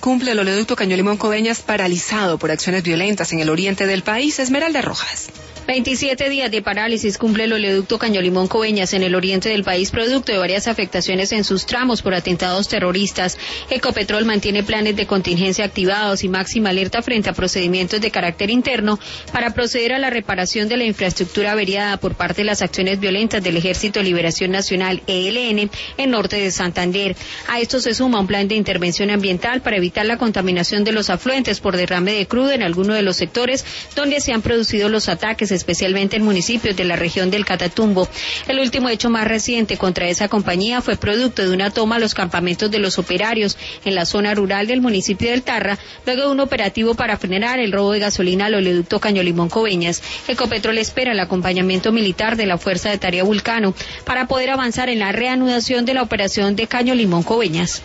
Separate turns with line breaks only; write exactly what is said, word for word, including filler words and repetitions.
cumple el oleoducto Caño Limón Coveñas paralizado por acciones violentas en el oriente del país. Esmeralda Rojas.
veintisiete días de parálisis cumple el oleoducto Caño Limón Coveñas en el oriente del país, producto de varias afectaciones en sus tramos por atentados terroristas. Ecopetrol mantiene planes de contingencia activados y máxima alerta frente a procedimientos de carácter interno para proceder a la reparación de la infraestructura averiada por parte de las acciones violentas del Ejército de Liberación Nacional, E L N, en norte de Santander. A esto se suma un plan de intervención ambiental para evitar la contaminación de los afluentes por derrame de crudo en algunos de los sectores donde se han producido los ataques, especialmente en municipios de la región del Catatumbo. El último hecho más reciente contra esa compañía fue producto de una toma a los campamentos de los operarios en la zona rural del municipio del Tarra, luego de un operativo para frenar el robo de gasolina al oleoducto Caño Limón Coveñas. Ecopetrol espera el acompañamiento militar de la Fuerza de Tarea Vulcano para poder avanzar en la reanudación de la operación de Caño Limón Coveñas.